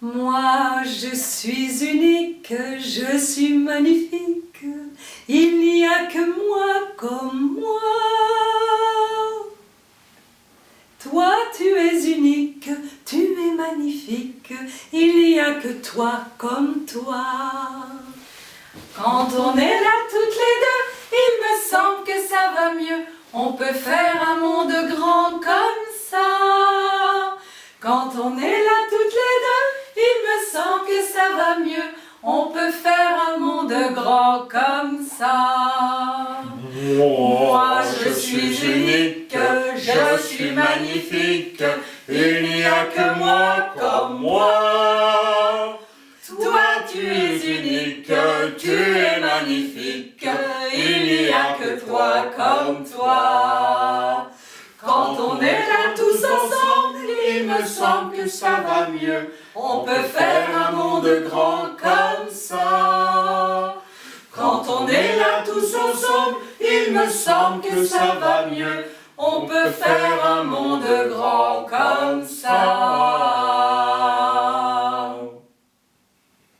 Moi, je suis unique, je suis magnifique. Il n'y a que moi comme moi. Toi, tu es unique, tu es magnifique. Il n'y a que toi comme toi. Quand on est là toutes les deux, il me semble que ça va mieux. On peut faire un monde grand comme ça. Quand on est là toutes les deux, il me semble que ça va mieux. On peut faire un monde grand comme ça. Moi, je suis unique, je suis magnifique. Il n'y a que moi comme moi. Toi, tu es unique, tu es magnifique. Il n'y a que toi comme toi. Quand on est là tous ensemble, il me semble que ça va mieux. On peut faire un monde grand comme ça. Quand on est là tous ensemble, il me semble que ça va mieux. On peut faire un monde grand comme ça.